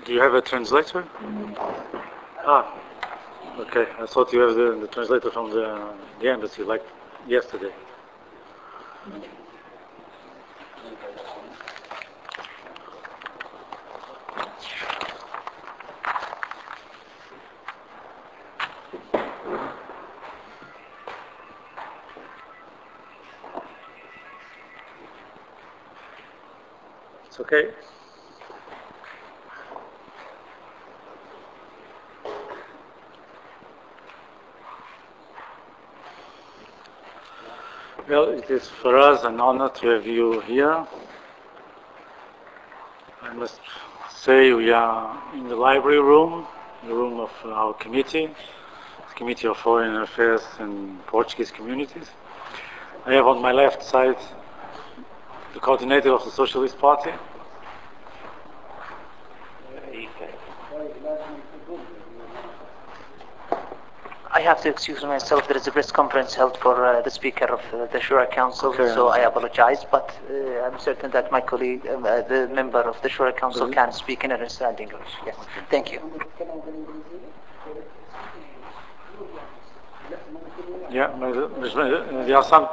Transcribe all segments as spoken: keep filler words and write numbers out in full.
Do you have a translator? Ah, okay. I thought you have the, the translator from the, the embassy, like yesterday. It's okay. Well, it is for us an honor to have you here. I must say we are in the library room, the room of our committee, the Committee of Foreign Affairs and Portuguese Communities. I have on my left side the coordinator of the Socialist Party. I have to excuse myself. There is a press conference held for uh, the Speaker of uh, the Shura Council, okay, so I apologize, but uh, I'm certain that my colleague, um, uh, the member of the Shura Council, can speak in understand English. Yes, okay. Thank you. Yeah, but there are some.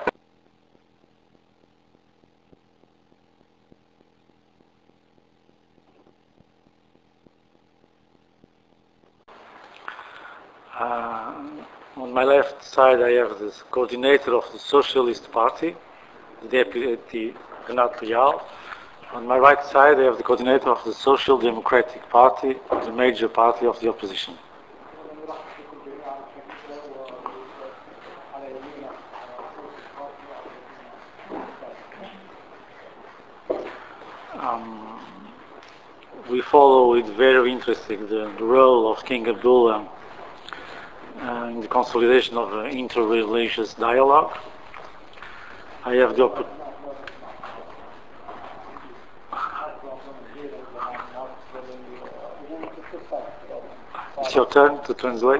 Uh, on my left side, I have the coordinator of the Socialist Party, the Deputy Renato Leal. On my right side, I have the coordinator of the Social Democratic Party, the major party of the opposition. Um, we follow with very interesting the, the role of King Abdullah uh, in the consolidation of uh, inter-religious dialogue. I have the opportunity. It's your turn to translate.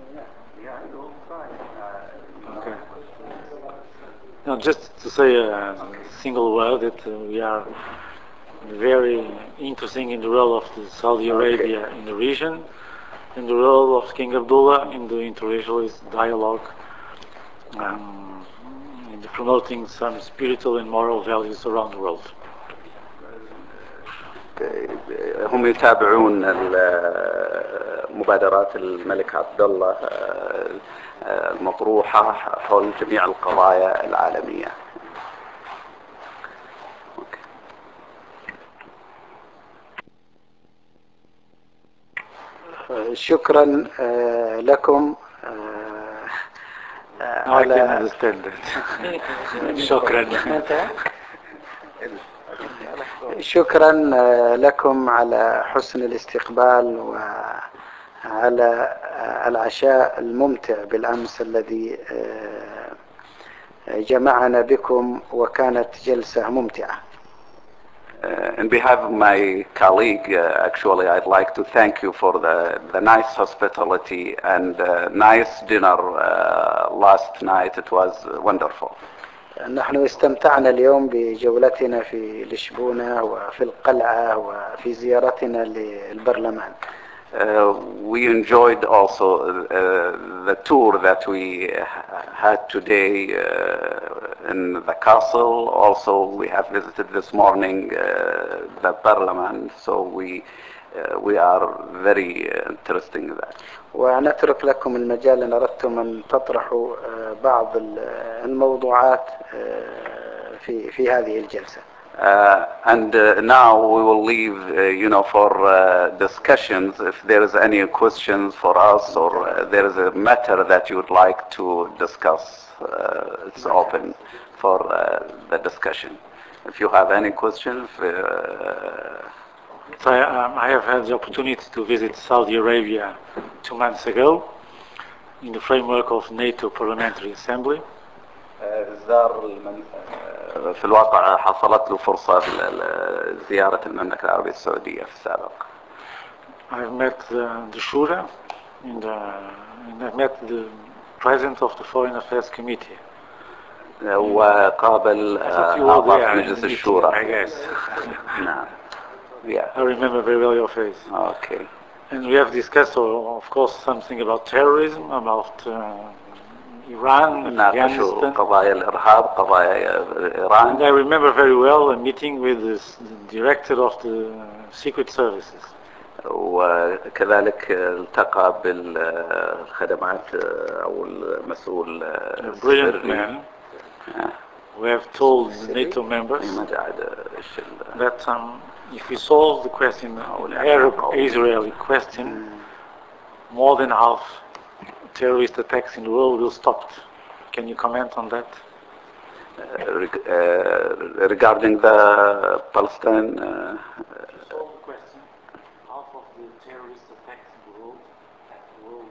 Okay. No, just to say a single word that uh, we are very interested in the role of the Saudi Arabia okay. in the region, and the role of King Abdullah in the inter-religious dialogue, um, in the promoting some spiritual and moral values around the world. هم يتابعون مبادرات الملك عبد الله المطروحة حول جميع القضايا العالمية. شكرا لكم على شكرا شكرا لكم على حسن الاستقبال وعلى العشاء الممتع بالأمس الذي جمعنا بكم وكانت جلسة ممتعة. Uh, on behalf of my colleague, uh, actually, I'd like to thank you for the, the nice hospitality and uh, nice dinner uh, last night. It was wonderful. نحن استمتعنا اليوم بجولتنا في لشبونة وفي القلعة وفي زيارتنا للبرلمان. Uh, we enjoyed also uh, the tour that we had today uh, in the castle. Also, we have visited this morning uh, the parliament, so we uh, we are very interested in that. ونترك لكم المجال إن أردتم أن تطرحوا بعض الموضوعات في في هذه الجلسة. Uh, and uh, now we will leave, uh, you know, for uh, discussions. If there is any questions for us, or uh, there is a matter that you would like to discuss, uh, it's open for uh, the discussion. If you have any questions. Uh, so I, um, I have had the opportunity to visit Saudi Arabia two months ago in the framework of NATO Parliamentary Assembly. زار في الواقع حصلت له فرصة زيارة المملكة العربية السعودية في السابق. I've met the, the Shura and, and I've met the President of the Foreign Affairs Committee. وقابل أعضاء مجلس الشورى. I guess. نعم. Yeah. I remember very well your face. Okay. And we have discussed, uh, of course, something about terrorism, about uh, Iran, ناقشوا Afghanistan. قضايا الإرهاب قضايا And إيران. I remember very well a meeting with this, the director of the Secret Services. وكذلك التقى بالخدمات أو المسؤول A brilliant السري. man. We have told the NATO members ما قاعد إيش ال- that um, if we solve the question, the Arab-Israeli question, more than half terrorist attacks in the world will stop. Can you comment on that? reg- uh, regarding the Palestine, uh, Solve the question. Half of the terrorist attacks in the world, the world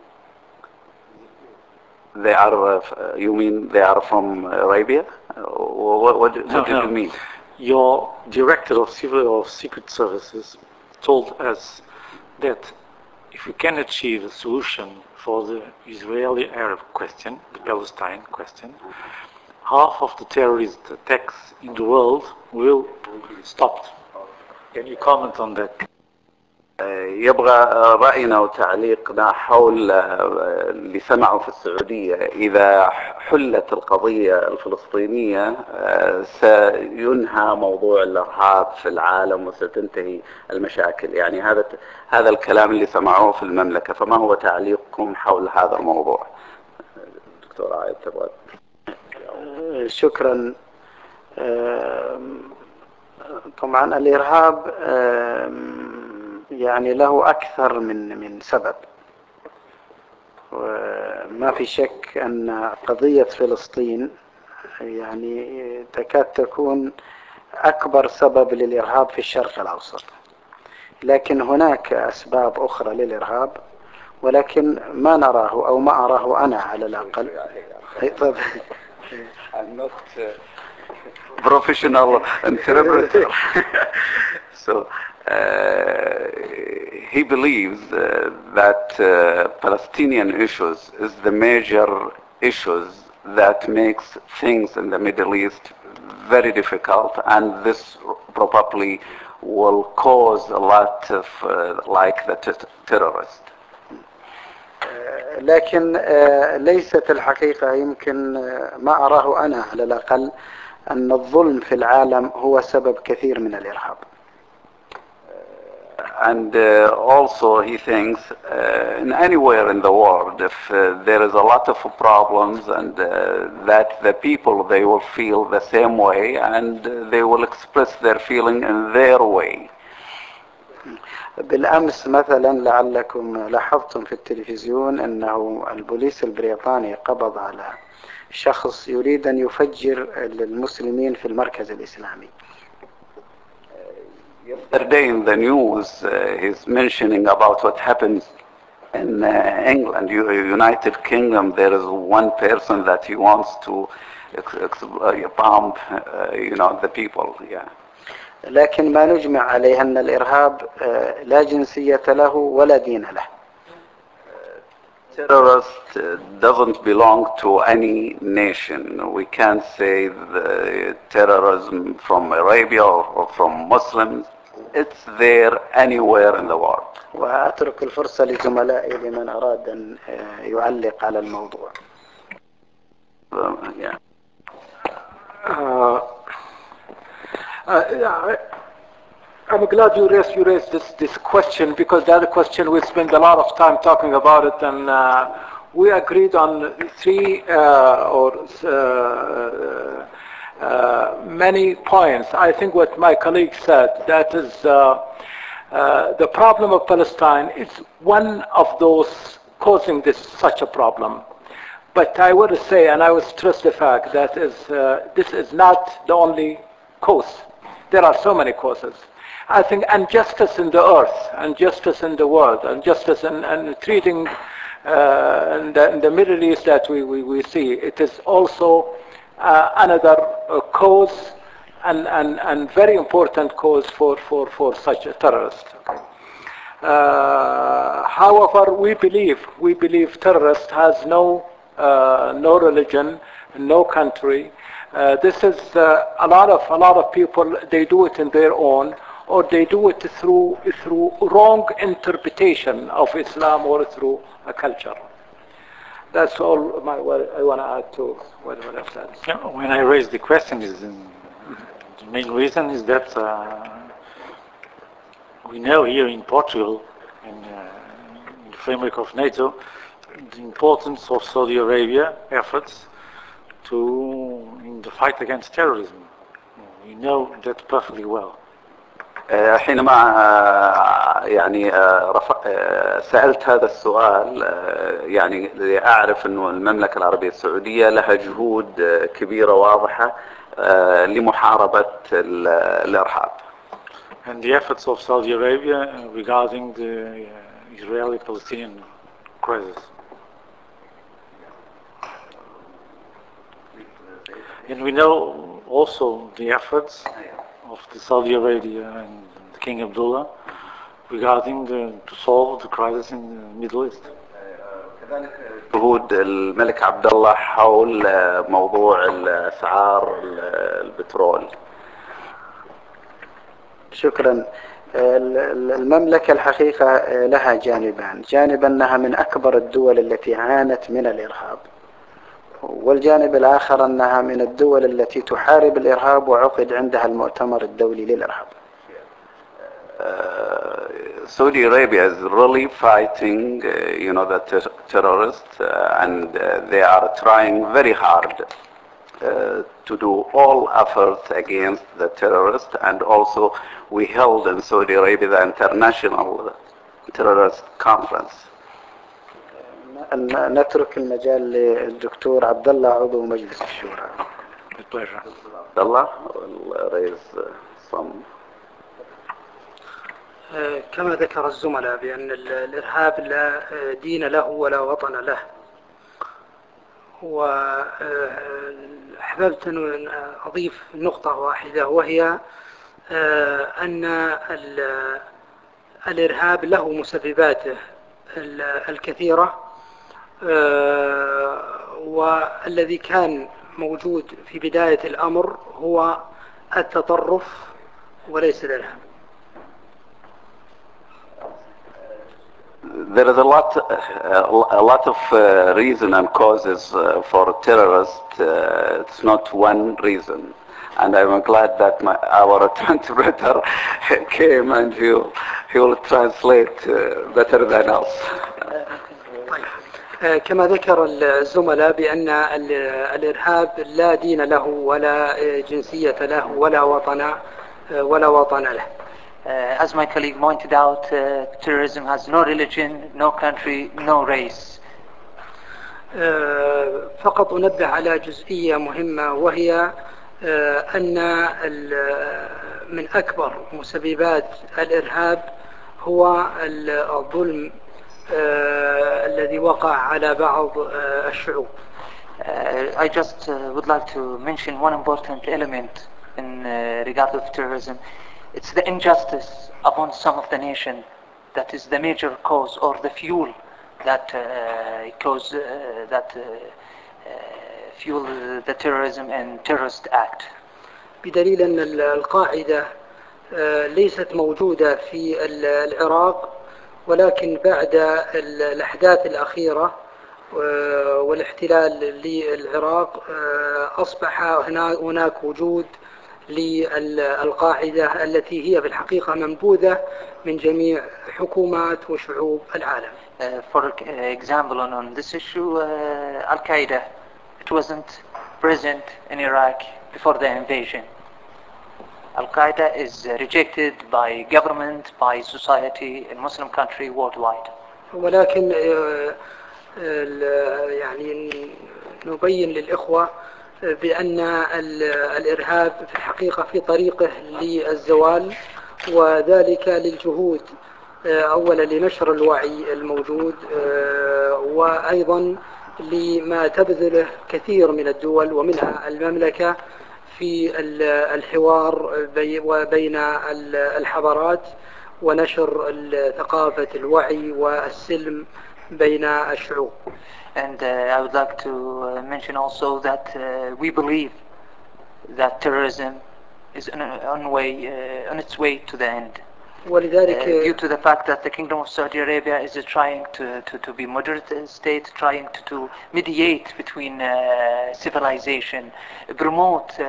they are, uh, you mean they are from Arabia? Uh, What, what, what No, did no. you mean? Your director of civil of secret services told us that if we can achieve a solution for the Israeli-Arab question, the Palestine question, half of the terrorist attacks in the world will be stopped. Can you comment on that? يبغى رأينا وتعليقنا حول اللي سمعوا في السعودية. إذا حلت القضية الفلسطينية سينهى موضوع الإرهاب في العالم وستنتهي المشاكل. يعني هذا هذا الكلام اللي سمعوه في المملكة. فما هو تعليقكم حول هذا الموضوع؟ دكتور عايد تبغى. شكرا. طبعا الإرهاب يعني له أكثر من من سبب، وما في شك أن قضية فلسطين يعني تكاد تكون أكبر سبب للإرهاب في الشرق الأوسط، لكن هناك أسباب أخرى للإرهاب ولكن ما نراه أو ما أراه أنا على الأقل. I'm not uh, professional interpreter. So uh, he believes uh, that uh, Palestinian issues is the major issues that makes things in the Middle East very difficult, and this probably will cause a lot of uh, like the t- terrorists. لكن ليست الحقيقة، يمكن ما أراه أنا على الأقل أن الظلم في العالم هو سبب كثير من الإرهاب. And uh, also he thinks uh, in anywhere in the world, if uh, there is a lot of problems and uh, that the people, they will feel the same way and uh, they will express their feeling in their way. بالأمس مثلا لعلكم لاحظتم في التلفزيون أنه البوليس البريطاني قبض على شخص يريد أن يفجر المسلمين في المركز الإسلامي. Yesterday in the news, uh, he's mentioning about what happened in uh, England, United Kingdom. There is one person that he wants to ex- ex- uh, bomb, uh, you know, the people. Yeah. لكن ما نجمع عليه أن الإرهاب لا جنسية له ولا دين له. Terrorist uh, doesn't belong to any nation. We can't say the terrorism from Arabia or, or from Muslims. It's there anywhere in the world. وأترك الفرصة لزملائي لمن أراد أن يعلق على الموضوع. Uh, yeah. Uh, uh, I'm glad you raised, you raised this, this question, because that question we spent a lot of time talking about it, and uh, we agreed on three uh, or uh, uh, many points. I think what my colleague said, that is uh, uh, the problem of Palestine is one of those causing this such a problem. But I would say, and I would stress the fact that is uh, this is not the only cause. There are so many causes. I think injustice in the earth, injustice in the world, injustice in, in treating uh, in, the, in the Middle East that we, we, we see, it is also uh, another uh, cause and, and, and very important cause for, for, for such a terrorist. Uh, however, we believe, we believe terrorist has no, uh, no religion, no country. Uh, this is uh, a lot of a lot of people. They do it in their own. or they do it through through wrong interpretation of Islam or through a culture. That's all my, what I want to add to what what I've said. Yeah, when I raised the question, is um, the main reason is that uh, we know here in Portugal, in, uh, in the framework of NATO, the importance of Saudi Arabia efforts to in the fight against terrorism. We know that perfectly well. آه، حينما آه، يعني آه، رفع- آه، سألت هذا السؤال آه، يعني لأعرف أنه المملكة العربية السعودية لها جهود آه، كبيرة واضحة آه، لمحاربة ال- الإرهاب. And the efforts of Saudi Arabia regarding the uh, Israeli-Palestinian crisis. And we know also the efforts of the Saudi Arabia and the King Abdullah regarding the, to solve the crisis in the Middle East. جهود الملك عبد الله حول آه، موضوع الأسعار ال- البترول. شكرا. ال- ال- المملكة الحقيقة لها جانبان، جانب أنها من أكبر الدول التي عانت من الإرهاب، والجانب الآخر أنها من الدول التي تحارب الإرهاب وعقد عندها المؤتمر الدولي للإرهاب. Uh, Saudi Arabia is really fighting, uh, you know, the ter- terrorists, uh, and uh, they are trying very hard uh, to do all efforts against the terrorists. And also, we held in Saudi Arabia the International Terrorist Conference. ن- نترك المجال للدكتور عبد الله عضو مجلس الشورى. With pleasure. Abdullah will raise uh, some. كما ذكر الزملاء بأن ال- الإرهاب لا دين له ولا وطن له، وأحببت أن أضيف نقطة واحدة، وهي أن ال- الإرهاب له مسبباته ال- الكثيرة، والذي كان موجود في بداية الأمر هو التطرف وليس الإرهاب. There is a lot, uh, a lot of uh, reason and causes uh, for terrorists. Uh, it's not one reason, and I'm glad that my, our interpreter came and he will, he will translate uh, better than us. طيب. كما ذكر الزملاء بأن ال- الإرهاب لا دين له ولا جنسية له ولا وطن ولا وطن له. Uh, as my colleague pointed out, uh, terrorism has no religion, no country, no race. آه، فقط أنبه على جزئية مهمة، وهي آه، أن ال- من أكبر مسببات الإرهاب هو الظلم آه، الذي وقع على بعض آه، الشعوب. Uh, I just uh, would like to mention one important element in uh, regard of terrorism. It's the injustice upon some of the nation that is the major cause or the fuel that uh, cause uh, that uh, uh, fuel the terrorism and terrorist act. بدليل أن ال- القاعدة آه، ليست موجودة في ال- العراق، ولكن بعد ال- الأحداث الأخيرة آه، والاحتلال للعراق آه، أصبح هنا- هناك وجود للقاعدة التي هي في الحقيقة منبوذة من جميع حكومات وشعوب العالم. Uh, for example, on, on this issue, uh, Al Qaeda, it wasn't present in Iraq before the invasion. Al Qaeda is rejected by government, by society in Muslim country worldwide. ولكن آه، ال- يعني نبين للإخوة بأن ال- الإرهاب في الحقيقة في طريقه للزوال، وذلك للجهود آه، أولا لنشر الوعي الموجود، آه، وأيضا لما تبذله كثير من الدول ومنها المملكة في ال- الحوار بي- وبين ال- الحضارات ونشر ال- ثقافة الوعي والسلم بين الشعوب. And uh, I would like to uh, mention also that uh, we believe that terrorism is on, on way uh, on its way to the end. ولذلك Uh, due to the fact that the Kingdom of Saudi Arabia is uh, trying to, to, to be moderate state, trying to, to mediate between uh, civilization, promote uh,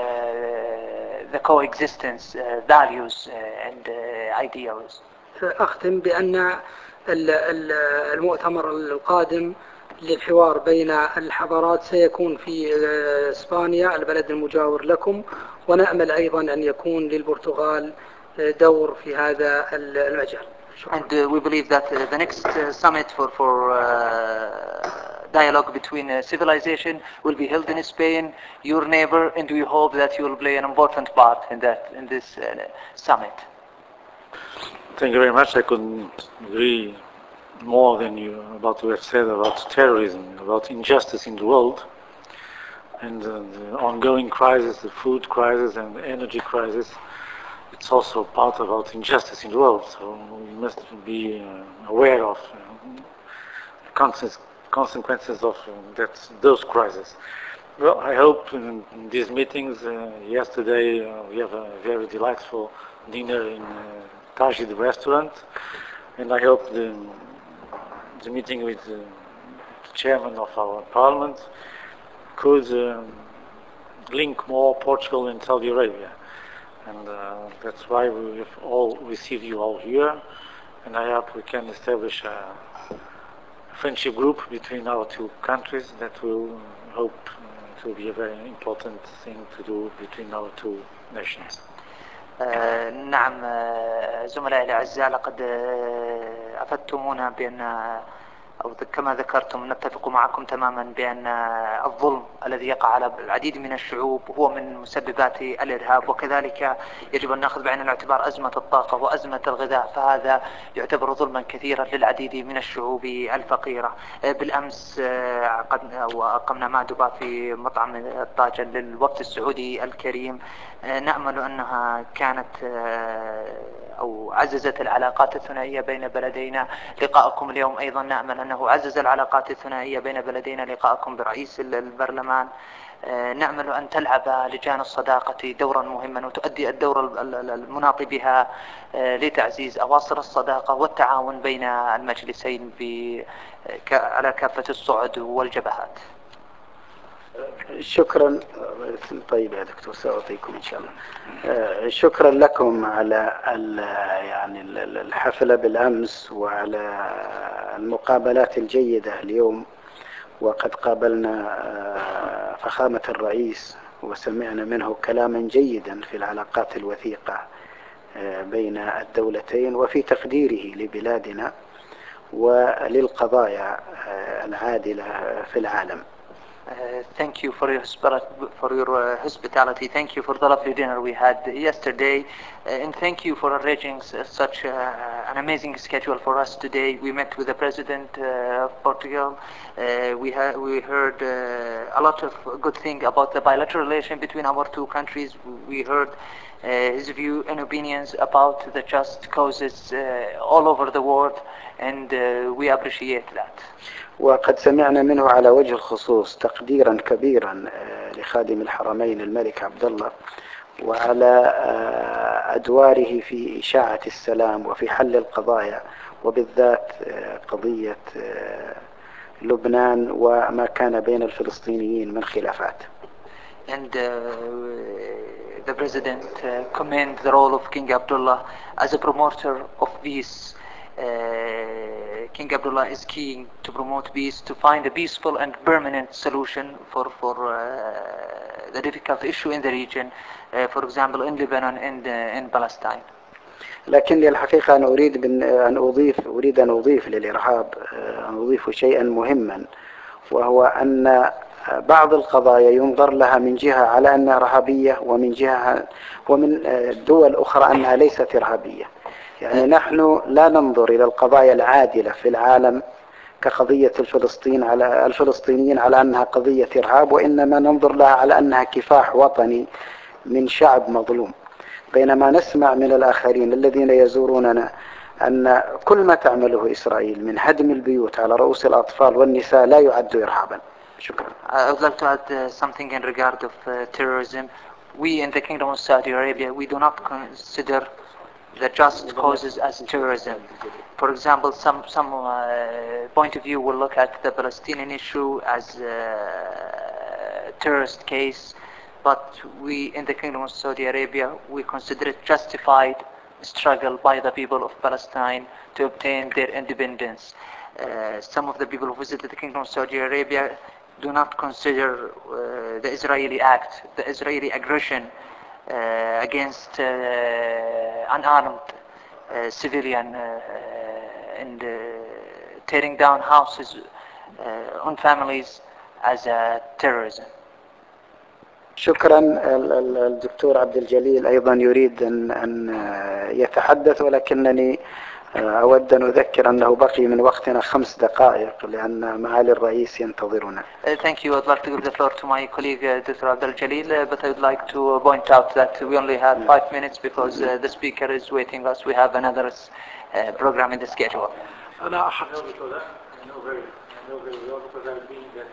the coexistence, uh, values uh, and uh, ideals. أختم بأن ال- ال- المؤتمر القادم للحوار بين الحضارات سيكون في آه، إسبانيا البلد المجاور لكم، ونأمل أيضا أن يكون للبرتغال آه، دور في هذا المجال. And uh, we believe that uh, the next uh, summit for, for uh, dialogue between uh, civilization will be held in Spain, your neighbor, and we hope that you will play an important part in that in this uh, summit. Thank you very much. I couldn't agree more than you about what you have said about terrorism, about injustice in the world, and uh, the ongoing crisis, the food crisis and the energy crisis. It's also part about injustice in the world, so we must be uh, aware of uh, the consequences of uh, that, those crises. Well, I hope in, in these meetings, uh, yesterday uh, we have a very delightful dinner in uh, Tajid restaurant, and I hope the, the meeting with uh, the chairman of our parliament could uh, link more Portugal and Saudi Arabia. And uh, that's why we've all received you all here, and I hope we can establish a friendship group between our two countries that will hope uh, to be a very important thing to do between our two nations. آه نعم آه زملائي الأعزاء، لقد آه أفدتمونا بأن أو كما ذكرتم نتفق معكم تماما بأن الظلم الذي يقع على العديد من الشعوب هو من مسببات الإرهاب، وكذلك يجب أن نأخذ بعين الاعتبار أزمة الطاقة وأزمة الغذاء، فهذا يعتبر ظلما كثيرا للعديد من الشعوب الفقيرة. بالأمس أقمنا مأدبة في مطعم الطاجن للوفد السعودي الكريم، نأمل أنها كانت أو عززت العلاقات الثنائية بين بلدينا. لقاءكم اليوم أيضا نأمل أنه عزز العلاقات الثنائية بين بلدينا، لقاءكم برئيس البرلمان. نأمل أن تلعب لجان الصداقة دورا مهما وتؤدي الدور المناط بها لتعزيز أواصر الصداقة والتعاون بين المجلسين على كافة الصعد والجبهات. شكرا. طيب يا دكتور سأعطيكم إن شاء الله. شكرا لكم على يعني الحفلة بالأمس وعلى المقابلات الجيدة اليوم، وقد قابلنا فخامة الرئيس وسمعنا منه كلاما جيدا في العلاقات الوثيقة بين الدولتين وفي تقديره لبلادنا وللقضايا العادلة في العالم. Uh, thank you for your for your uh, hospitality. Thank you for the lovely dinner we had yesterday, uh, and thank you for arranging such uh, an amazing schedule for us today. We met with the President uh, of Portugal. Uh, we ha we heard uh, a lot of good things about the bilateral relation between our two countries. We heard uh, his view and opinions about the just causes uh, all over the world, and uh, we appreciate that. وقد سمعنا منه على وجه الخصوص تقديرا كبيرا لخادم الحرمين الملك عبد الله وعلى أدواره في إشاعة السلام وفي حل القضايا، وبالذات قضية لبنان وما كان بين الفلسطينيين من خلافات. And uh, the President uh, commend the role of King Abdullah as a promoter of peace. Uh, King Abdullah is keen to promote peace, to find a peaceful and permanent solution for for uh, the difficult issue in the region, uh, for example in Lebanon and uh, in Palestine. لكن الحقيقة أنا أريد أن أضيف أريد أن أضيف للإرهاب أن أضيف شيئا مهما، وهو أن بعض القضايا ينظر لها من جهة على أنها إرهابية، ومن جهة ومن دول أخرى أنها ليست إرهابية. يعني نحن لا ننظر إلى القضايا العادلة في العالم كقضية الفلسطين على الفلسطينيين على أنها قضية إرهاب، وإنما ننظر لها على أنها كفاح وطني من شعب مظلوم. بينما نسمع من الآخرين الذين يزوروننا أن كل ما تعمله إسرائيل من هدم البيوت على رؤوس الأطفال والنساء لا يعد إرهابا. شكرا. I would like to add uh, something in regard of uh, terrorism. we in the Kingdom of Saudi Arabia, we do not consider the just causes as terrorism. For example, some some uh, point of view will look at the Palestinian issue as a terrorist case, but we in the Kingdom of Saudi Arabia, we consider it justified struggle by the people of Palestine to obtain their independence. Uh, some of the people who visited the Kingdom of Saudi Arabia do not consider uh, the Israeli act, the Israeli aggression uh, against uh, unarmed uh, civilian uh, and uh, tearing down houses uh, on families as a terrorism. شكرا. الدكتور عبد الجليل أيضا يريد أن أن يتحدث، ولكنني أود أن أذكر أنه بقي من وقتنا خمس دقائق لأن معالي الرئيس ينتظرنا. Thank you. I'd like to give the floor to my colleague Doctor Abdel Jalil, but I would like to point out that we only have five minutes because uh, the speaker is waiting us. We have another uh, program in the schedule. أنا أحقق I know very I know very well because I've been there.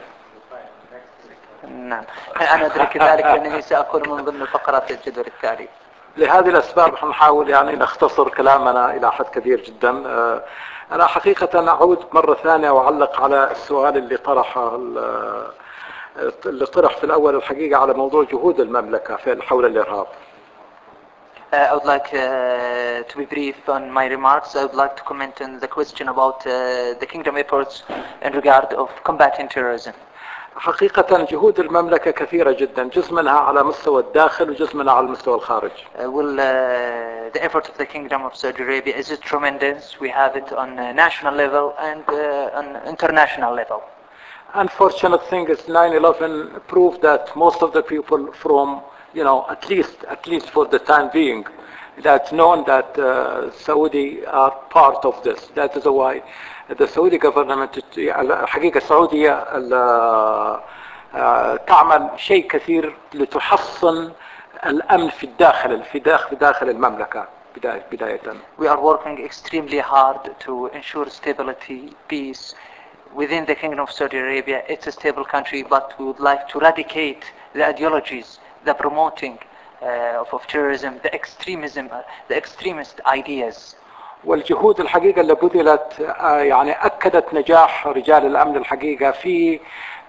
نعم، أنا أدرك ذلك لأنني سأكون من ضمن فقرات الجدول التالي. لهذه الأسباب حنحاول يعني نختصر كلامنا إلى حد كبير جدا. أنا حقيقة أعود مرة ثانية وأعلق على السؤال اللي طرحه اللي طرح في الأول الحقيقة على موضوع جهود المملكة في حول الإرهاب. Uh, I would like uh, to be brief on my remarks. I would like to comment on the question about uh, the kingdom efforts in regard of combating terrorism. حقيقة جهود المملكة كثيرة جدا، جزء منها على مستوى الداخل وجزء منها على المستوى الخارج. Uh, well, uh, the effort of the Kingdom of Saudi Arabia is tremendous. We have it on a national level and uh, on international level. Unfortunate thing is nine eleven proved that most of the people from, you know, at least at least for the time being, that's known that uh, Saudi are part of this. That is why the Saudi government الحقيقة السعودية تعمل شيء كثير لتحصن الأمن في الداخل في داخل داخل المملكة بداية. We are working extremely hard to ensure stability, peace within the Kingdom of Saudi Arabia. It's a stable country, but we would like to eradicate the ideologies, the promoting uh, of, of terrorism, the extremism, uh, the extremist ideas. والجهود الحقيقة اللي بذلت يعني أكدت نجاح رجال الأمن الحقيقة في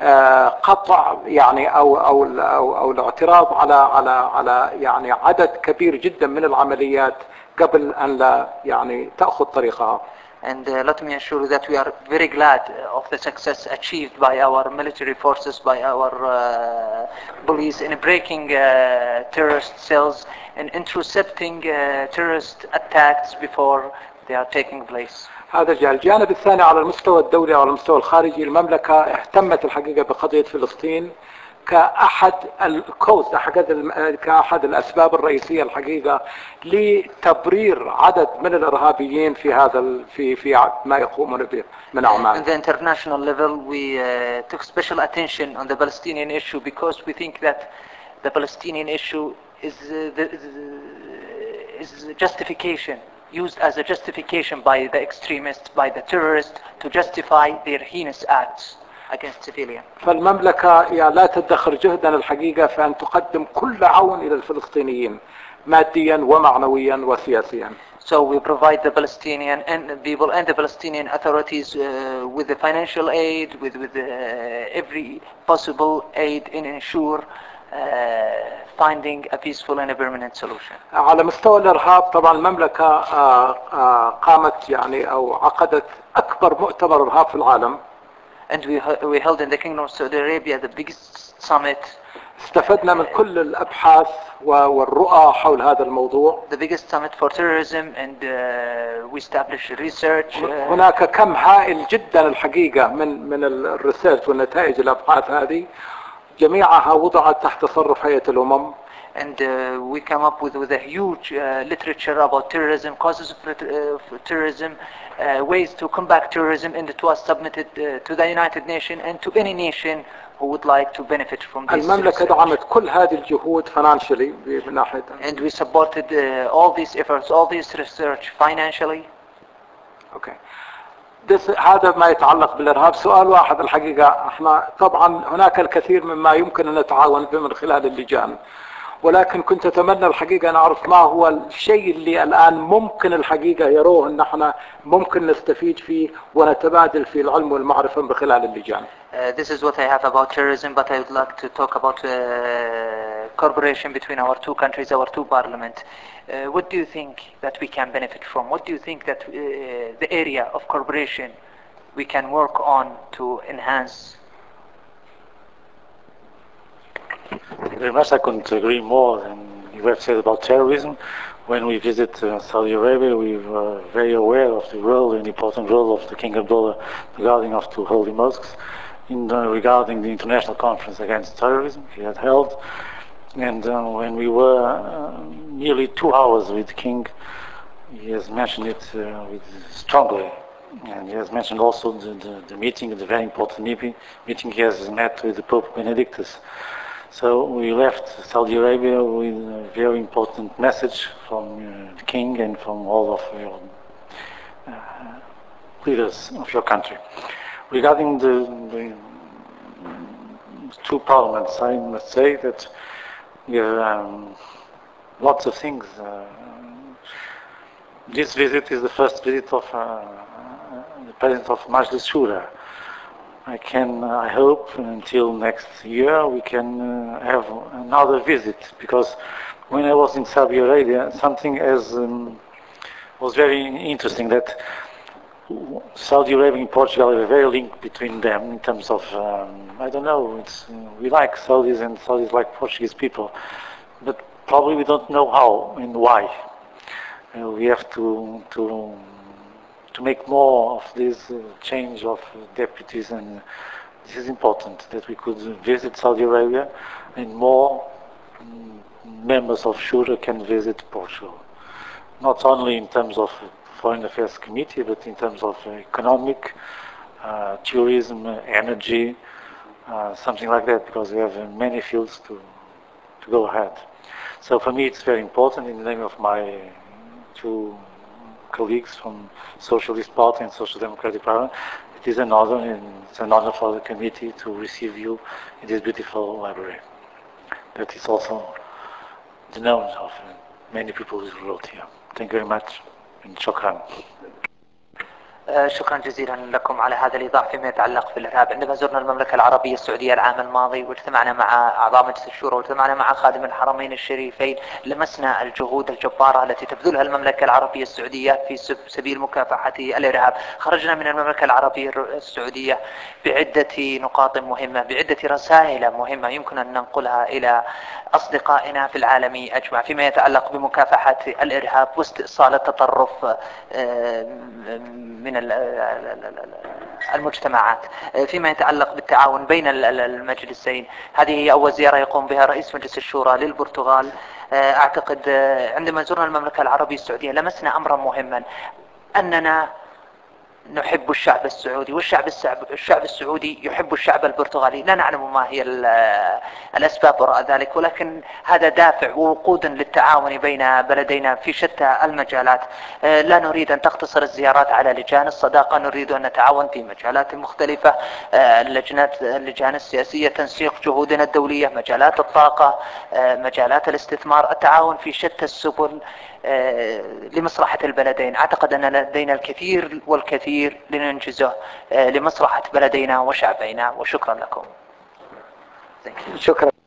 قطع يعني أو أو أو, أو الاعتراض على على على يعني عدد كبير جدا من العمليات قبل أن لا يعني تأخذ طريقها. And uh, let me assure you that we are very glad of the success achieved by our military forces, by our uh, police in breaking uh, terrorist cells and intercepting uh, terrorist attacks before they are taking place. هذا الجانب. الجانب الثاني على المستوى الدولي وعلى المستوى الخارجي، المملكة اهتمت الحقيقة بقضية فلسطين كأحد الكوز كأحد الأسباب الرئيسية الحقيقة لتبرير عدد من الإرهابيين في هذا في في ما يقومون به من أعمال. On the international level, we uh, took special attention on the Palestinian issue because we think that the Palestinian issue is uh, the, is justification used as a justification by the extremists, by the terrorists to justify their heinous acts against civilians. فالمملكة لا تدخر جهدا الحقيقة في أن تقدم كل عون إلى الفلسطينيين ماديا ومعنويا وسياسيا. So we provide the Palestinian and the people and the Palestinian authorities uh, with the financial aid, with with uh, every possible aid in ensure uh, finding a peaceful and a permanent solution. على مستوى الإرهاب طبعا المملكة قامت يعني أو عقدت أكبر مؤتمر إرهاب في العالم. And we we held in the Kingdom of Saudi Arabia the biggest summit. استفدنا من كل الأبحاث والرؤى حول هذا الموضوع. The biggest summit for terrorism, and uh, we established research. Uh, هناك كم هائل جدا الحقيقة من من الريسيرش والنتائج الأبحاث هذه جميعها وضعت تحت تصرف هيئة الأمم. And uh, we come up with, with a huge uh, literature about terrorism, causes of uh, terrorism, uh, ways to combat terrorism, and it was submitted uh, to the United Nations and to any nation who would like to benefit from this المملكة دعمت كل هذه الجهود financially من ناحية. And we supported uh, all these efforts, all this research financially. Okay. This, هذا ما يتعلق بالإرهاب. سؤال واحد الحقيقة، احنا طبعا هناك الكثير مما يمكن أن نتعاون به من خلال اللجان، ولكن كنت أتمنى الحقيقة أن أعرف ما هو الشيء اللي الآن ممكن الحقيقة يروه أن احنا ممكن نستفيد فيه ونتبادل فيه العلم والمعرفة من خلال اللجان. Uh, this is what I have about terrorism, but I would like to talk about uh, cooperation between our two countries, our two parliaments. Uh, what do you think that we can benefit from? What do you think that uh, the area of cooperation we can work on to enhance? Very much, I couldn't agree more than you have said about terrorism. When we visit uh, Saudi Arabia, we were very aware of the role and important role of the King Abdullah regarding of two holy mosques in the, regarding the international conference against terrorism he had held. And uh, when we were uh, nearly two hours with the King, he has mentioned it uh, with strongly. And he has mentioned also the, the, the meeting, the very important meeting, meeting he has met with the Pope Benedictus. So we left Saudi Arabia with a very important message from uh, the King and from all of your uh, leaders of your country. Regarding the, the two parliaments, I must say that we have um, lots of things. Uh, this visit is the first visit of uh, the President of Majlis Shura. I can, I hope, until next year we can uh, have another visit, because when I was in Saudi Arabia, something as um, was very interesting, that Saudi Arabia and Portugal have a very link between them in terms of, um, I don't know, it's, uh, we like Saudis and Saudis like Portuguese people, but probably we don't know how and why. Uh, we have to to to make more of this uh, change of uh, deputies, and this is important, that we could visit Saudi Arabia and more um, members of Shura can visit Portugal. Not only in terms of Foreign Affairs Committee, but in terms of uh, economic, uh, tourism, uh, energy, uh, something like that, because we have uh, many fields to, to go ahead. So for me it's very important, in the name of my two colleagues from Socialist Party and Social Democratic Party, it is an honor, and it's an honor for the committee to receive you in this beautiful library. That is also the known of many people who wrote here. Thank you very much, and shukran. شكرا جزيلا لكم على هذا الإيضاح فيما يتعلق بالإرهاب. عندما زرنا المملكة العربية السعودية العام الماضي واجتمعنا مع أعضاء مجلس الشورى واجتمعنا مع خادم الحرمين الشريفين، لمسنا الجهود الجبارة التي تبذلها المملكة العربية السعودية في سبيل مكافحة الإرهاب. خرجنا من المملكة العربية السعودية بعدة نقاط مهمة، بعدة رسائل مهمة يمكن أن ننقلها إلى أصدقائنا في العالم أجمع فيما يتعلق بمكافحة الإرهاب واستئصال التطرف من المجتمعات. فيما يتعلق بالتعاون بين المجلسين، هذه هي أول زيارة يقوم بها رئيس مجلس الشورى للبرتغال. أعتقد عندما زرنا المملكة العربية السعودية لمسنا أمرا مهما، أننا نحب الشعب السعودي، والشعب الشعب السعودي يحب الشعب البرتغالي. لا نعلم ما هي الأسباب وراء ذلك، ولكن هذا دافع ووقود للتعاون بين بلدينا في شتى المجالات. لا نريد أن تقتصر الزيارات على لجان الصداقة، نريد أن نتعاون في مجالات مختلفة. اللجنات اللجان السياسية، تنسيق جهودنا الدولية، مجالات الطاقة، مجالات الاستثمار، التعاون في شتى السبل لمصلحة البلدين. أعتقد أن لدينا الكثير والكثير لننجزه لمصلحة بلدينا وشعبنا، وشكرا لكم. شكرا.